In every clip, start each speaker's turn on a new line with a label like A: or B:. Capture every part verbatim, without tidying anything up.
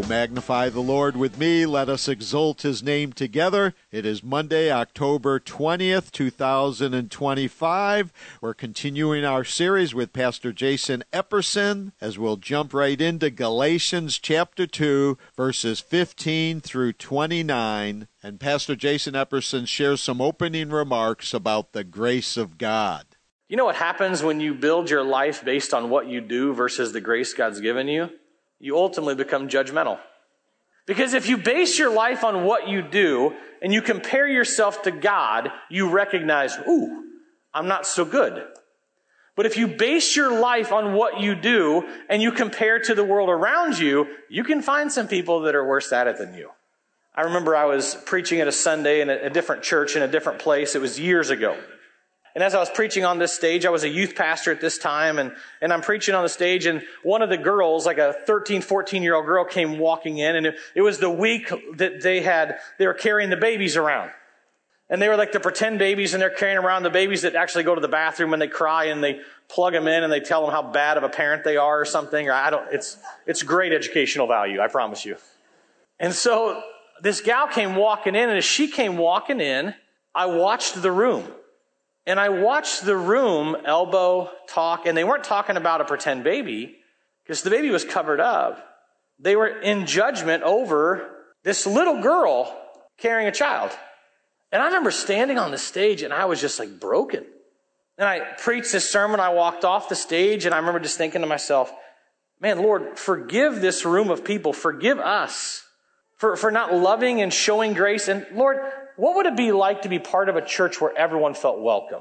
A: magnify the Lord with me. Let us exalt his name together. It is Monday, October twentieth, two thousand twenty-five. We're continuing our series with Pastor Jason Epperson as we'll jump right into Galatians chapter two, verses fifteen through twenty-nine. And Pastor Jason Epperson shares some opening remarks about the grace of God.
B: You know what happens when you build your life based on what you do versus the grace God's given you? You ultimately become judgmental. Because if you base your life on what you do and you compare yourself to God, you recognize, ooh, I'm not so good. But if you base your life on what you do and you compare to the world around you, you can find some people that are worse at it than you. I remember I was preaching at a Sunday in a, a different church in a different place. It was years ago. And as I was preaching on this stage, I was a youth pastor at this time, and, and I'm preaching on the stage, and one of the girls, like a thirteen, fourteen-year-old girl, came walking in, and it, it was the week that they had, they were carrying the babies around. And they were like the pretend babies, and they're carrying around the babies that actually go to the bathroom and they cry, and they plug them in, and they tell them how bad of a parent they are or something. Or I don't, it's, it's great educational value, I promise you. And so this gal came walking in, and as she came walking in, I watched the room. And I watched the room elbow talk, and they weren't talking about a pretend baby because the baby was covered up. They were in judgment over this little girl carrying a child. And I remember standing on the stage, and I was just like broken. And I preached this sermon. I walked off the stage, and I remember just thinking to myself, man, Lord, forgive this room of people. Forgive us for, for not loving and showing grace. And Lord, what would it be like to be part of a church where everyone felt welcome?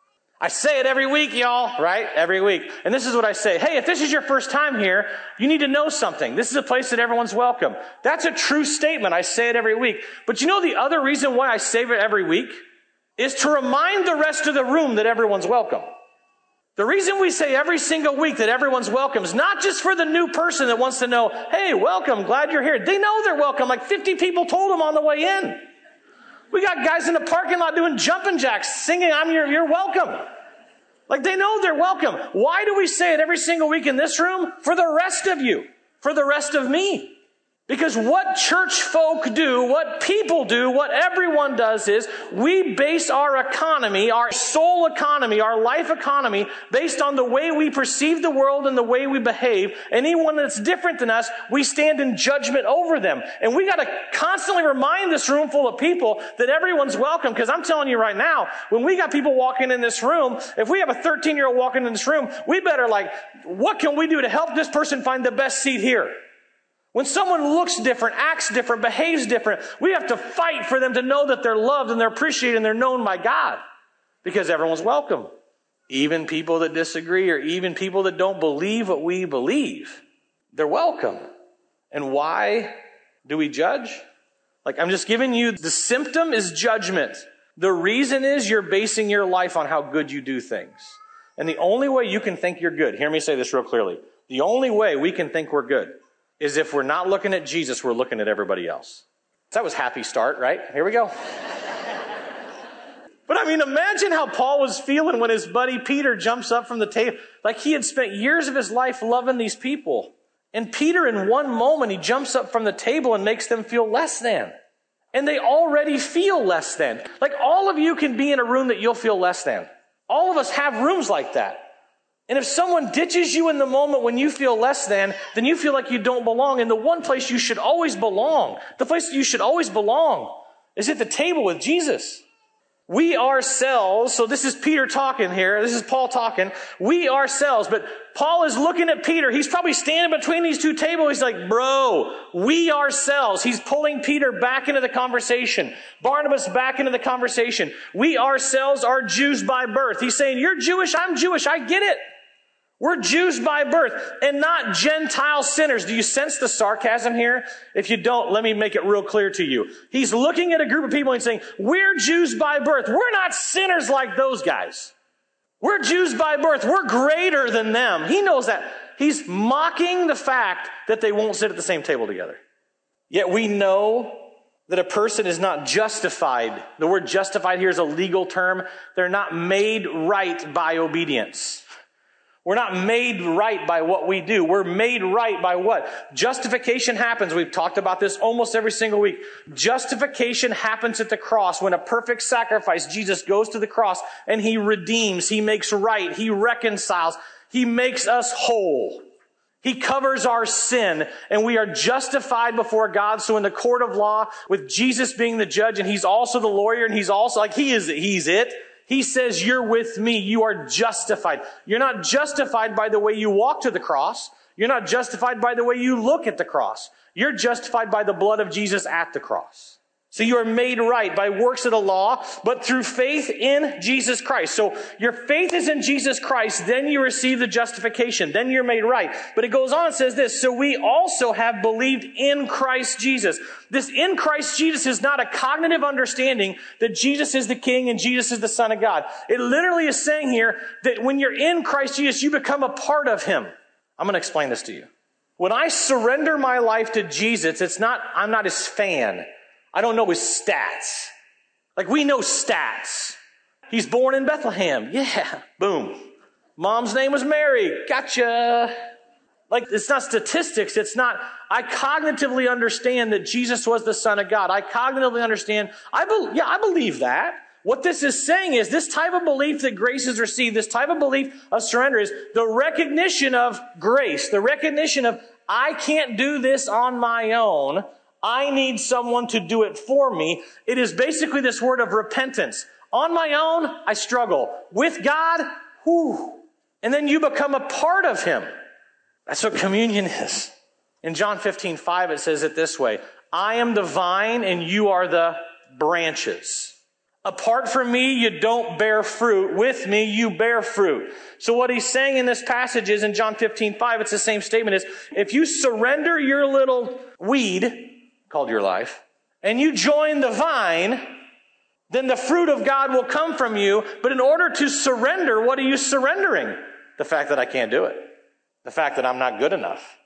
B: I say it every week, y'all, right? Every week. And this is what I say. Hey, if this is your first time here, you need to know something. This is a place that everyone's welcome. That's a true statement. I say it every week. But you know the other reason why I say it every week is to remind the rest of the room that everyone's welcome. The reason we say every single week that everyone's welcome is not just for the new person that wants to know, hey, welcome, glad you're here. They know they're welcome. Like fifty people told them on the way in. We got guys in the parking lot doing jumping jacks, singing, I'm your, you're welcome. Like they know they're welcome. Why do we say it every single week in this room? For the rest of you. For the rest of me. Because what church folk do, what people do, what everyone does is we base our economy, our soul economy, our life economy based on the way we perceive the world and the way we behave. Anyone that's different than us, we stand in judgment over them. And we got to constantly remind this room full of people that everyone's welcome. Because I'm telling you right now, when we got people walking in this room, if we have a thirteen-year-old walking in this room, we better like, what can we do to help this person find the best seat here? When someone looks different, acts different, behaves different, we have to fight for them to know that they're loved and they're appreciated and they're known by God. Because everyone's welcome. Even people that disagree or even people that don't believe what we believe, they're welcome. And why do we judge? Like I'm just giving you, the symptom is judgment. The reason is you're basing your life on how good you do things. And the only way you can think you're good, hear me say this real clearly, the only way we can think we're good is if we're not looking at Jesus, we're looking at everybody else. That was happy start, right? Here we go. But I mean, imagine how Paul was feeling when his buddy Peter jumps up from the table. Like he had spent years of his life loving these people. And Peter, in one moment, he jumps up from the table and makes them feel less than. And they already feel less than. Like all of you can be in a room that you'll feel less than. All of us have rooms like that. And if someone ditches you in the moment when you feel less than, then you feel like you don't belong. And the one place you should always belong, the place that you should always belong, is at the table with Jesus. We ourselves, so this is Peter talking here, this is Paul talking, we ourselves, but Paul is looking at Peter, he's probably standing between these two tables, he's like, bro, we ourselves, he's pulling Peter back into the conversation, Barnabas back into the conversation, we ourselves are Jews by birth. He's saying, you're Jewish, I'm Jewish, I get it. We're Jews by birth and not Gentile sinners. Do you sense the sarcasm here? If you don't, let me make it real clear to you. He's looking at a group of people and saying, we're Jews by birth. We're not sinners like those guys. We're Jews by birth. We're greater than them. He knows that. He's mocking the fact that they won't sit at the same table together. Yet we know that a person is not justified. The word justified here is a legal term. They're not made right by obedience. We're not made right by what we do. We're made right by what? Justification happens. We've talked about this almost every single week. Justification happens at the cross when a perfect sacrifice, Jesus goes to the cross and he redeems, he makes right, he reconciles, he makes us whole. He covers our sin and we are justified before God. So in the court of law, with Jesus being the judge and he's also the lawyer and he's also like, he is, he's it. He says, you're with me. You are justified. You're not justified by the way you walk to the cross. You're not justified by the way you look at the cross. You're justified by the blood of Jesus at the cross. So you are made right by works of the law, but through faith in Jesus Christ. So your faith is in Jesus Christ, then you receive the justification, then you're made right. But it goes on and says this, so we also have believed in Christ Jesus. This in Christ Jesus is not a cognitive understanding that Jesus is the King and Jesus is the Son of God. It literally is saying here that when you're in Christ Jesus, you become a part of Him. I'm going to explain this to you. When I surrender my life to Jesus, it's not, I'm not His fan. I don't know his stats. Like we know stats. He's born in Bethlehem. Yeah. Boom. Mom's name was Mary. Gotcha. Like it's not statistics. It's not, I cognitively understand that Jesus was the Son of God. I cognitively understand. I be, yeah, I believe that. What this is saying is this type of belief that grace is received, this type of belief of surrender is the recognition of grace, the recognition of I can't do this on my own. I need someone to do it for me. It is basically this word of repentance. On my own, I struggle. With God, whew. And then you become a part of Him. That's what communion is. In John fifteen five, it says it this way. I am the vine and you are the branches. Apart from me, you don't bear fruit. With me, you bear fruit. So what he's saying in this passage is in John fifteen five, it's the same statement is, if you surrender your little weed, called your life, and you join the vine, then the fruit of God will come from you. But in order to surrender, what are you surrendering? The fact that I can't do it. The fact that I'm not good enough.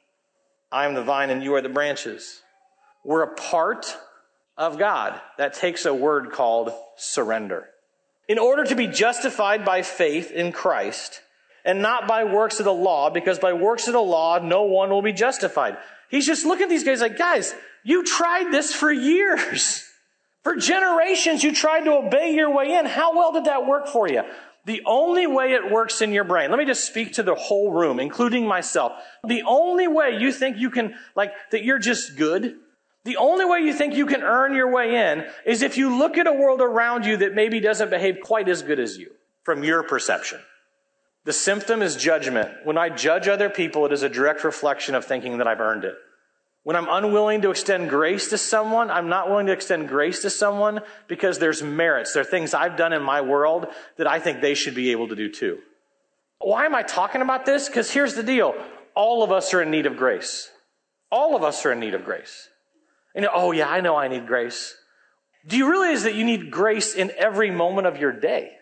B: I am the vine and you are the branches. We're a part of God. That takes a word called surrender. In order to be justified by faith in Christ and not by works of the law, because by works of the law, no one will be justified. He's just looking at these guys like, guys, you tried this for years. For generations, you tried to obey your way in. How well did that work for you? The only way it works in your brain, let me just speak to the whole room, including myself. The only way you think you can, like, that you're just good, the only way you think you can earn your way in is if you look at a world around you that maybe doesn't behave quite as good as you, from your perception. The symptom is judgment. When I judge other people, it is a direct reflection of thinking that I've earned it. When I'm unwilling to extend grace to someone, I'm not willing to extend grace to someone because there's merits. There are things I've done in my world that I think they should be able to do too. Why am I talking about this? Because here's the deal. All of us are in need of grace. All of us are in need of grace. You know, oh yeah, I know I need grace. Do you realize that you need grace in every moment of your day?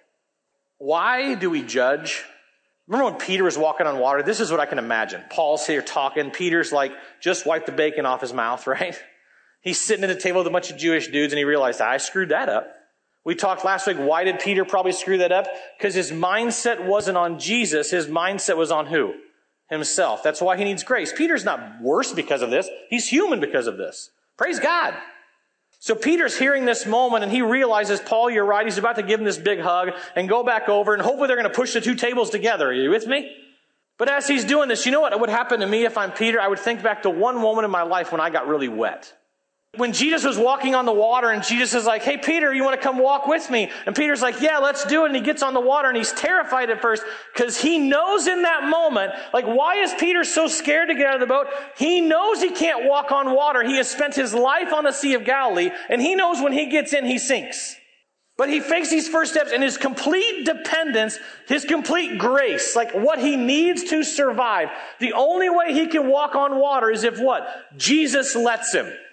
B: Why do we judge? Remember when Peter was walking on water? This is what I can imagine. Paul's here talking. Peter's like, just wiped the bacon off his mouth, right? He's sitting at a table with a bunch of Jewish dudes and he realized, I screwed that up. We talked last week, why did Peter probably screw that up? Because his mindset wasn't on Jesus. His mindset was on who? Himself. That's why he needs grace. Peter's not worse because of this. He's human because of this. Praise God. So Peter's hearing this moment and he realizes, Paul, you're right. He's about to give him this big hug and go back over and hopefully they're going to push the two tables together. Are you with me? But as he's doing this, you know what would happen to me if I'm Peter? I would think back to one moment in my life when I got really wet. When Jesus was walking on the water and Jesus is like, hey, Peter, you want to come walk with me? And Peter's like, yeah, let's do it. And he gets on the water and he's terrified at first because he knows in that moment, like, why is Peter so scared to get out of the boat? He knows he can't walk on water. He has spent his life on the Sea of Galilee and he knows when he gets in, he sinks. But he takes these first steps and his complete dependence, his complete grace, like what he needs to survive. The only way he can walk on water is if what? Jesus lets him.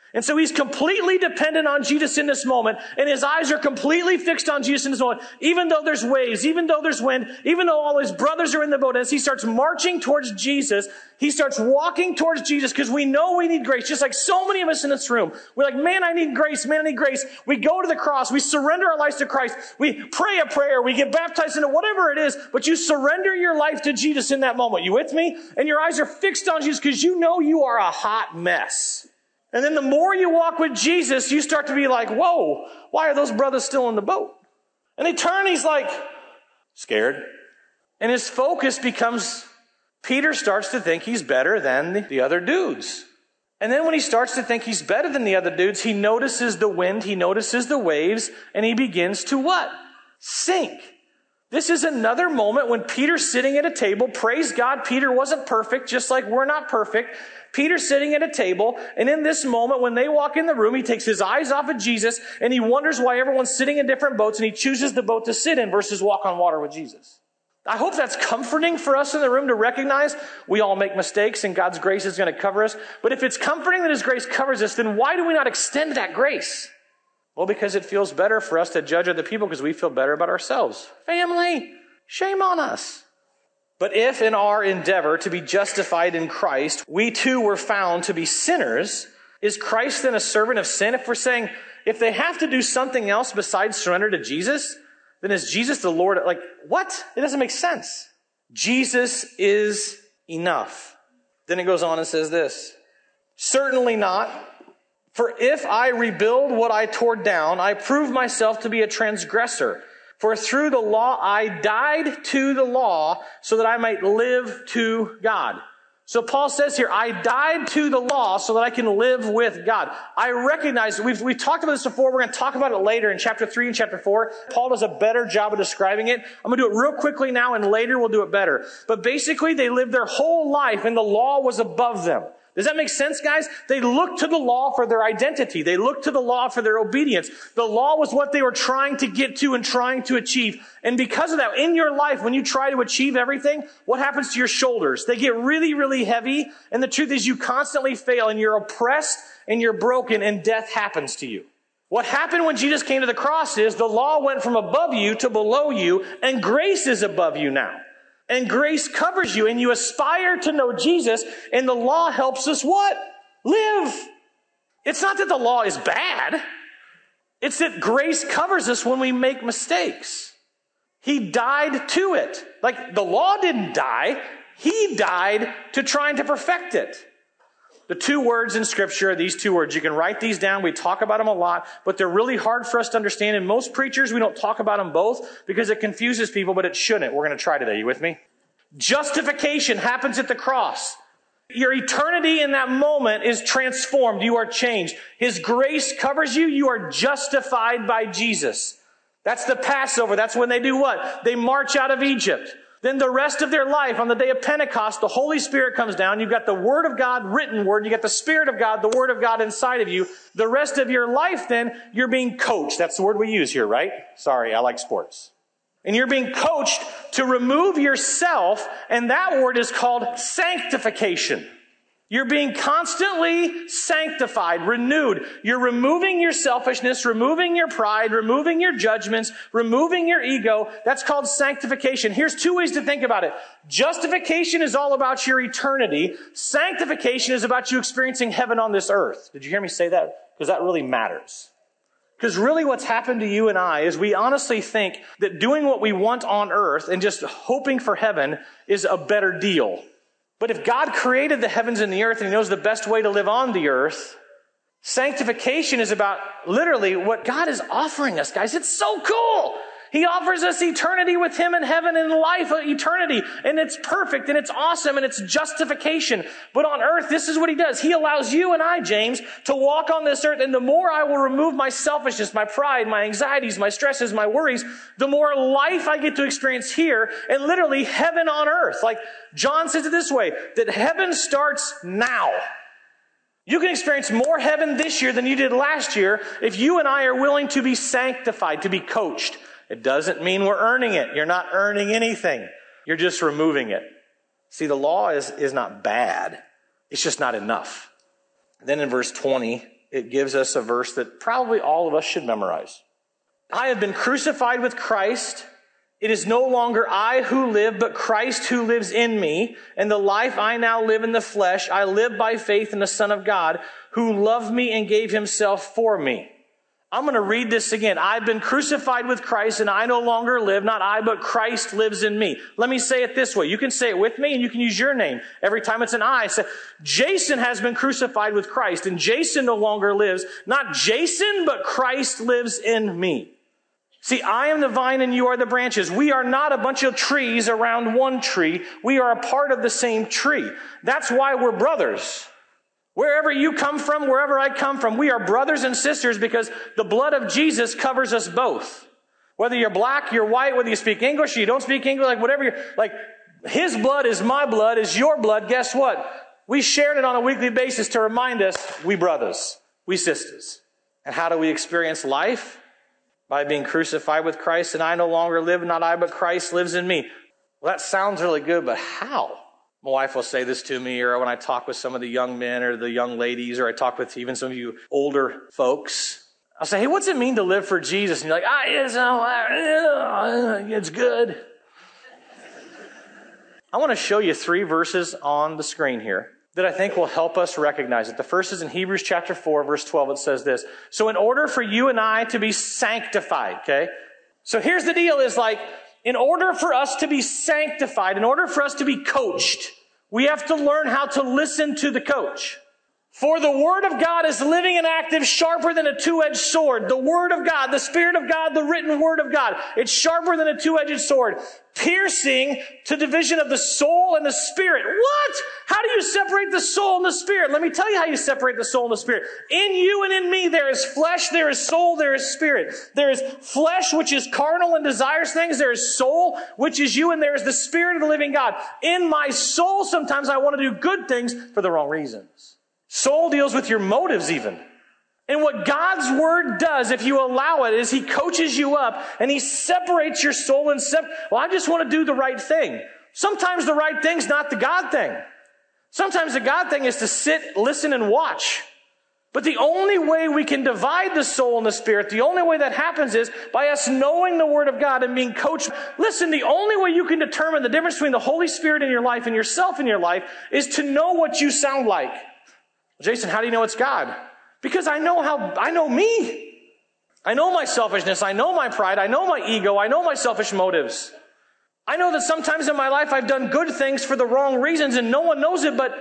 B: And so he's completely dependent on Jesus in this moment, and his eyes are completely fixed on Jesus in this moment, even though there's waves, even though there's wind, even though all his brothers are in the boat. As he starts marching towards Jesus, he starts walking towards Jesus because we know we need grace, just like so many of us in this room. We're like, man, I need grace, man, I need grace. We go to the cross, we surrender our lives to Christ, we pray a prayer, we get baptized into whatever it is, but you surrender your life to Jesus in that moment. You with me? And your eyes are fixed on Jesus because you know you are a hot mess. And then the more you walk with Jesus, you start to be like, whoa, why are those brothers still in the boat? And they turn, he's like, scared. And his focus becomes, Peter starts to think he's better than the, the other dudes. And then when he starts to think he's better than the other dudes, he notices the wind, he notices the waves, and he begins to what? Sink. This is another moment when Peter's sitting at a table. Praise God, Peter wasn't perfect, just like we're not perfect. Peter's sitting at a table, and in this moment, when they walk in the room, he takes his eyes off of Jesus, and he wonders why everyone's sitting in different boats, and he chooses the boat to sit in versus walk on water with Jesus. I hope that's comforting for us in the room to recognize we all make mistakes, and God's grace is going to cover us. But if it's comforting that his grace covers us, then why do we not extend that grace? Well, because it feels better for us to judge other people because we feel better about ourselves. Family, shame on us. But if in our endeavor to be justified in Christ, we too were found to be sinners, is Christ then a servant of sin? If we're saying, if they have to do something else besides surrender to Jesus, then is Jesus the Lord? Like, what? It doesn't make sense. Jesus is enough. Then it goes on and says this, certainly not. For if I rebuild what I tore down, I prove myself to be a transgressor. For through the law, I died to the law so that I might live to God. So Paul says here, I died to the law so that I can live with God. I recognize, we've, we've talked about this before. We're going to talk about it later in chapter three and chapter four. Paul does a better job of describing it. I'm going to do it real quickly now, and later we'll do it better. But basically, they lived their whole life and the law was above them. Does that make sense, guys? They looked to the law for their identity. They looked to the law for their obedience. The law was what they were trying to get to and trying to achieve. And because of that, in your life, when you try to achieve everything, what happens to your shoulders? They get really, really heavy. And the truth is you constantly fail and you're oppressed and you're broken and death happens to you. What happened when Jesus came to the cross is the law went from above you to below you, and grace is above you now. And grace covers you, and you aspire to know Jesus, and the law helps us what? Live. It's not that the law is bad. It's that grace covers us when we make mistakes. He died to it. Like, the law didn't die. He died to trying to perfect it. The two words in Scripture are these two words. You can write these down. We talk about them a lot, but they're really hard for us to understand. And most preachers, we don't talk about them both because it confuses people, but it shouldn't. We're going to try today. You with me? Justification happens at the cross. Your eternity in that moment is transformed. You are changed. His grace covers you. You are justified by Jesus. That's the Passover. That's when they do what? They march out of Egypt. Then the rest of their life, on the day of Pentecost, the Holy Spirit comes down. You've got the Word of God, written Word. You got the Spirit of God, the Word of God inside of you. The rest of your life, then, you're being coached. That's the word we use here, right? Sorry, I like sports. And you're being coached to remove yourself, and that word is called sanctification. You're being constantly sanctified, renewed. You're removing your selfishness, removing your pride, removing your judgments, removing your ego. That's called sanctification. Here's two ways to think about it. Justification is all about your eternity. Sanctification is about you experiencing heaven on this earth. Did you hear me say that? Because that really matters. Because really what's happened to you and I is we honestly think that doing what we want on earth and just hoping for heaven is a better deal. But if God created the heavens and the earth and He knows the best way to live on the earth, sanctification is about literally what God is offering us, guys. It's so cool. He offers us eternity with Him in heaven and life of eternity. And it's perfect and it's awesome and it's justification. But on earth, this is what He does. He allows you and I, James, to walk on this earth. And the more I will remove my selfishness, my pride, my anxieties, my stresses, my worries, the more life I get to experience here and literally heaven on earth. Like John says it this way, that heaven starts now. You can experience more heaven this year than you did last year if you and I are willing to be sanctified, to be coached. It doesn't mean we're earning it. You're not earning anything. You're just removing it. See, the law is, is not bad. It's just not enough. Then in verse twenty, it gives us a verse that probably all of us should memorize. I have been crucified with Christ. It is no longer I who live, but Christ who lives in me. And the life I now live in the flesh, I live by faith in the Son of God, who loved me and gave himself for me. I'm going to read this again. I've been crucified with Christ, and I no longer live, not I, but Christ lives in me. Let me say it this way. You can say it with me, and you can use your name. Every time it's an I, say, Jason has been crucified with Christ, and Jason no longer lives. Not Jason, but Christ lives in me. See, I am the vine and you are the branches. We are not a bunch of trees around one tree. We are a part of the same tree. That's why we're brothers. Wherever you come from, wherever I come from, we are brothers and sisters because the blood of Jesus covers us both. Whether you're black, you're white, whether you speak English, you don't speak English, like whatever you're, like his blood is my blood, is your blood. Guess what? We shared it on a weekly basis to remind us we brothers, we sisters. And how do we experience life? By being crucified with Christ, and I no longer live, not I, but Christ lives in me. Well, that sounds really good, but how? My wife will say this to me, or when I talk with some of the young men or the young ladies, or I talk with even some of you older folks, I'll say, hey, what's it mean to live for Jesus? And you're like, ah, it's, uh, it's good. I want to show you three verses on the screen here that I think will help us recognize it. The first is in Hebrews chapter four, verse twelve. It says this. So in order for you and I to be sanctified, okay? So here's the deal is like, in order for us to be sanctified, in order for us to be coached, we have to learn how to listen to the coach. For the Word of God is living and active, sharper than a two-edged sword. The Word of God, the Spirit of God, the written Word of God. It's sharper than a two-edged sword, piercing to division of the soul and the spirit. What? How do you separate the soul and the spirit? Let me tell you how you separate the soul and the spirit. In you and in me, there is flesh, there is soul, there is spirit. There is flesh, which is carnal and desires things. There is soul, which is you, and there is the Spirit of the living God. In my soul, sometimes I want to do good things for the wrong reasons. Soul deals with your motives even. And what God's Word does, if you allow it, is He coaches you up and He separates your soul and sep- well, I just want to do the right thing. Sometimes the right thing's not the God thing. Sometimes the God thing is to sit, listen, and watch. But the only way we can divide the soul and the spirit, the only way that happens is by us knowing the Word of God and being coached. Listen, the only way you can determine the difference between the Holy Spirit in your life and yourself in your life is to know what you sound like. Jason, how do you know it's God? Because I know how, I know me. I know my selfishness. I know my pride. I know my ego. I know my selfish motives. I know that sometimes in my life I've done good things for the wrong reasons and no one knows it but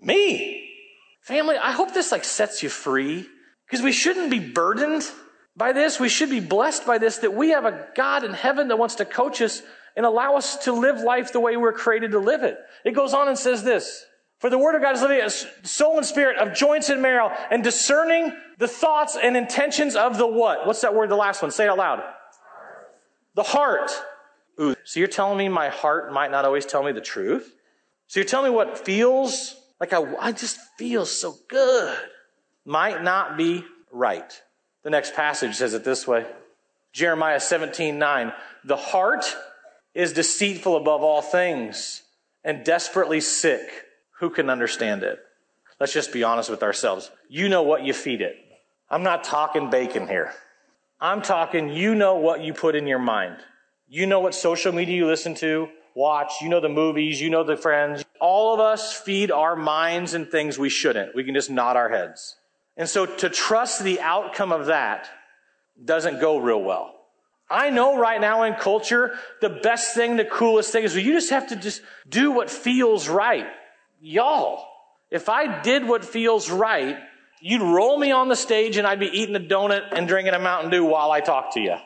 B: me. Family, I hope this like sets you free because we shouldn't be burdened by this. We should be blessed by this, that we have a God in heaven that wants to coach us and allow us to live life the way we're created to live it. It goes on and says this. For the Word of God is living as soul and spirit of joints and marrow and discerning the thoughts and intentions of the what? What's that word, the last one? Say it out loud. Heart. The heart. Ooh, so you're telling me my heart might not always tell me the truth? So you're telling me what feels like I, I just feel so good might not be right. The next passage says it this way. Jeremiah seventeen nine. The heart is deceitful above all things and desperately sick. Who can understand it? Let's just be honest with ourselves. You know what you feed it. I'm not talking bacon here. I'm talking you know what you put in your mind. You know what social media you listen to, watch. You know the movies. You know the friends. All of us feed our minds and things we shouldn't. We can just nod our heads. And so to trust the outcome of that doesn't go real well. I know right now in culture, the best thing, the coolest thing is well, you just have to just do what feels right. Y'all, if I did what feels right, you'd roll me on the stage and I'd be eating a donut and drinking a Mountain Dew while I talk to you.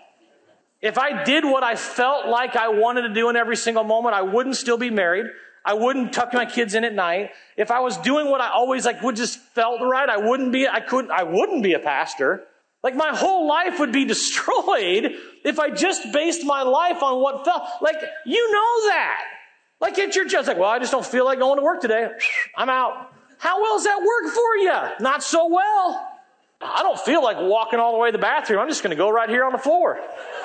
B: If I did what I felt like I wanted to do in every single moment, I wouldn't still be married. I wouldn't tuck my kids in at night. If I was doing what I always like would just felt right, I wouldn't be, I couldn't, I wouldn't be a pastor. Like my whole life would be destroyed if I just based my life on what felt like, you know that. Like at your job, it's like, well, I just don't feel like going to work today. I'm out. How well does that work for you? Not so well. I don't feel like walking all the way to the bathroom. I'm just going to go right here on the floor.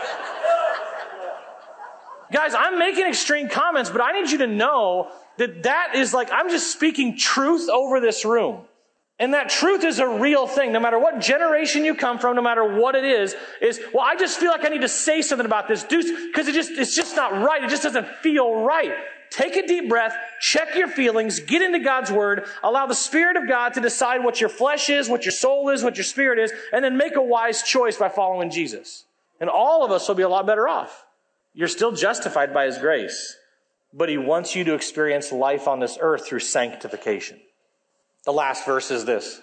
B: Guys, I'm making extreme comments, but I need you to know that that is like, I'm just speaking truth over this room. And that truth is a real thing. No matter what generation you come from, no matter what it is, is, well, I just feel like I need to say something about this, because it just, it's just not right. It just doesn't feel right. Take a deep breath, check your feelings, get into God's word, allow the Spirit of God to decide what your flesh is, what your soul is, what your spirit is, and then make a wise choice by following Jesus. And all of us will be a lot better off. You're still justified by His grace, but He wants you to experience life on this earth through sanctification. The last verse is this.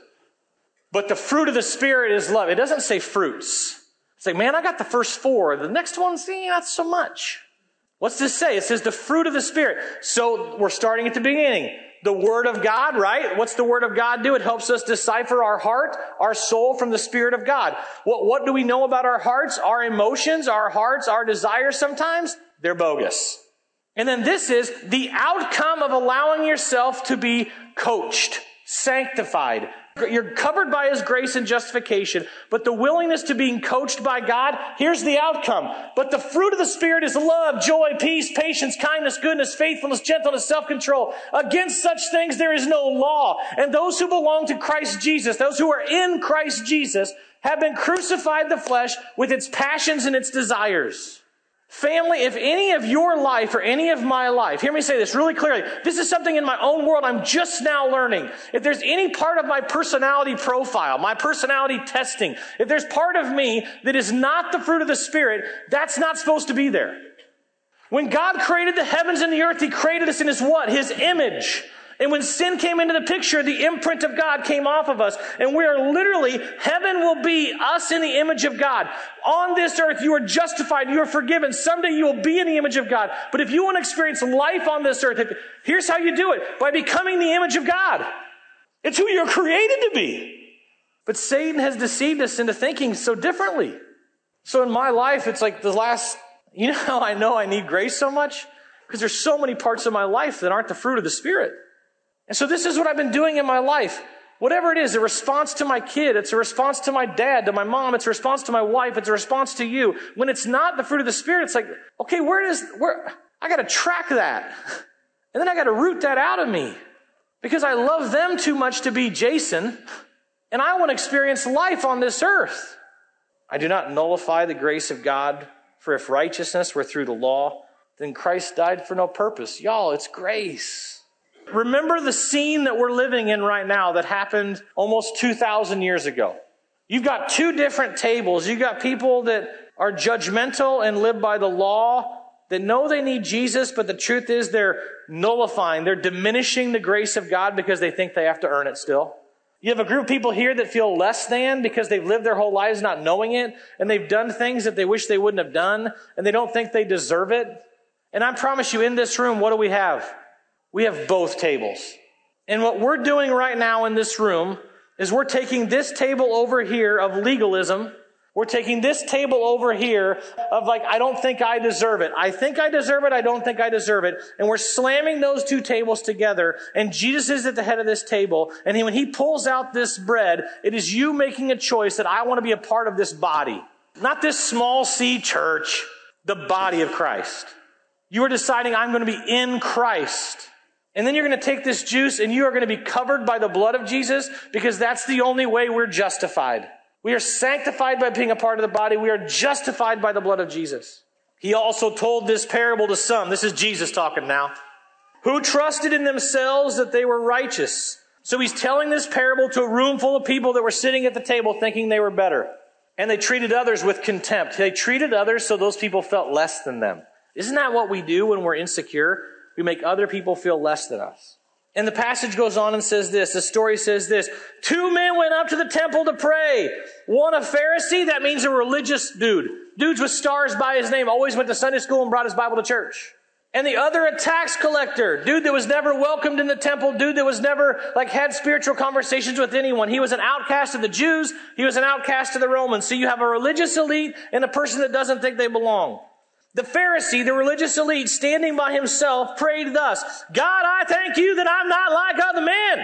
B: But the fruit of the Spirit is love. It doesn't say fruits. It's like, man, I got the first four. The next one's, eh, not so much. What's this say? It says the fruit of the Spirit. So we're starting at the beginning. The Word of God, right? What's the Word of God do? It helps us decipher our heart, our soul from the Spirit of God. What, what do we know about our hearts? Our emotions, our hearts, our desires sometimes? They're bogus. And then this is the outcome of allowing yourself to be coached, sanctified. You're covered by His grace and justification, but the willingness to being coached by God, here's the outcome. But the fruit of the Spirit is love, joy, peace, patience, kindness, goodness, faithfulness, gentleness, self-control. Against such things there is no law. And those who belong to Christ Jesus, those who are in Christ Jesus, have been crucified the flesh with its passions and its desires. Family, if any of your life or any of my life, hear me say this really clearly. This is something in my own world I'm just now learning. If there's any part of my personality profile, my personality testing, if there's part of me that is not the fruit of the Spirit, that's not supposed to be there. When God created the heavens and the earth, He created us in His what? His image. And when sin came into the picture, the imprint of God came off of us. And we are literally, heaven will be us in the image of God. On this earth, you are justified, you are forgiven. Someday you will be in the image of God. But if you want to experience life on this earth, here's how you do it. By becoming the image of God. It's who you're created to be. But Satan has deceived us into thinking so differently. So in my life, it's like the last, you know how I know I need grace so much? Because there's so many parts of my life that aren't the fruit of the Spirit. And so this is what I've been doing in my life. Whatever it is, a response to my kid, it's a response to my dad, to my mom, it's a response to my wife, it's a response to you. When it's not the fruit of the Spirit, it's like, okay, where does, where, I got to track that. And then I got to root that out of me. Because I love them too much to be Jason, and I want to experience life on this earth. I do not nullify the grace of God, for if righteousness were through the law, then Christ died for no purpose. Y'all, it's grace. Remember the scene that we're living in right now that happened almost two thousand years ago. You've got two different tables. You've got people that are judgmental and live by the law, that know they need Jesus, but the truth is they're nullifying, they're diminishing the grace of God because they think they have to earn it still. You have a group of people here that feel less than because they've lived their whole lives not knowing it, and they've done things that they wish they wouldn't have done, and they don't think they deserve it. And I promise you, in this room, what do we have? We have both tables. And what we're doing right now in this room is we're taking this table over here of legalism. We're taking this table over here of like, I don't think I deserve it. I think I deserve it. I don't think I deserve it. And we're slamming those two tables together. And Jesus is at the head of this table. And he, when He pulls out this bread, it is you making a choice that I want to be a part of this body. Not this small C church, the body of Christ. You are deciding I'm going to be in Christ. And then you're going to take this juice and you are going to be covered by the blood of Jesus, because that's the only way we're justified. We are sanctified by being a part of the body. We are justified by the blood of Jesus. He also told this parable to some. This is Jesus talking now. Who trusted in themselves that they were righteous. So He's telling this parable to a room full of people that were sitting at the table thinking they were better. And they treated others with contempt. They treated others so those people felt less than them. Isn't that what we do when we're insecure? We make other people feel less than us. And the passage goes on and says this. The story says this. Two men went up to the temple to pray. One a Pharisee, that means a religious dude. Dudes with stars by his name, always went to Sunday school and brought his Bible to church. And the other a tax collector. Dude that was never welcomed in the temple. Dude that was never like had spiritual conversations with anyone. He was an outcast of the Jews. He was an outcast of the Romans. So you have a religious elite and a person that doesn't think they belong. The Pharisee, the religious elite, standing by himself, prayed thus, God, I thank you that I'm not like other men.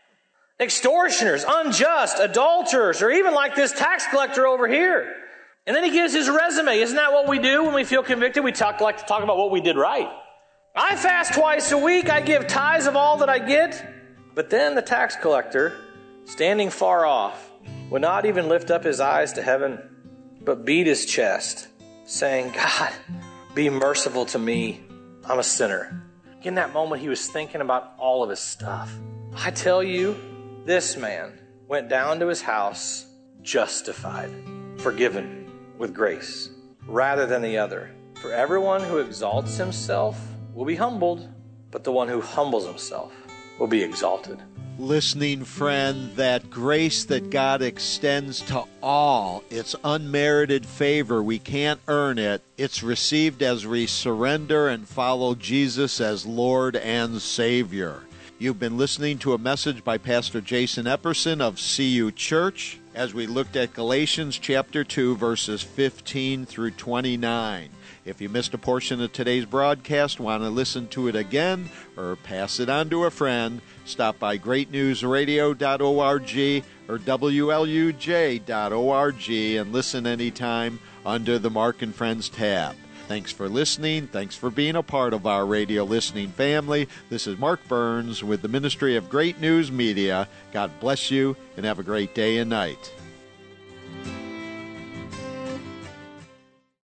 B: Extortioners, unjust, adulterers, or even like this tax collector over here. And then he gives his resume. Isn't that what we do when we feel convicted? We talk, like to talk about what we did right. I fast twice a week. I give tithes of all that I get. But then the tax collector standing far off, would not even lift up his eyes to heaven, but beat his chest, saying, God, be merciful to me. I'm a sinner. In that moment, he was thinking about all of his stuff. I tell you, this man went down to his house justified, forgiven with grace, rather than the other. For everyone who exalts himself will be humbled, but the one who humbles himself will be exalted.
A: Listening friend, that grace that God extends to all, it's unmerited favor. We can't earn it. It's received as we surrender and follow Jesus as Lord and Savior. You've been listening to a message by Pastor Jason Epperson of C U Church as we looked at Galatians chapter two, verses fifteen through twenty-nine. If you missed a portion of today's broadcast, want to listen to it again, or pass it on to a friend, stop by great news radio dot org or W L U J dot org and listen anytime under the Mark and Friends tab. Thanks for listening. Thanks for being a part of our radio listening family. This is Mark Burns with the Ministry of Great News Media. God bless you and have a great day and night.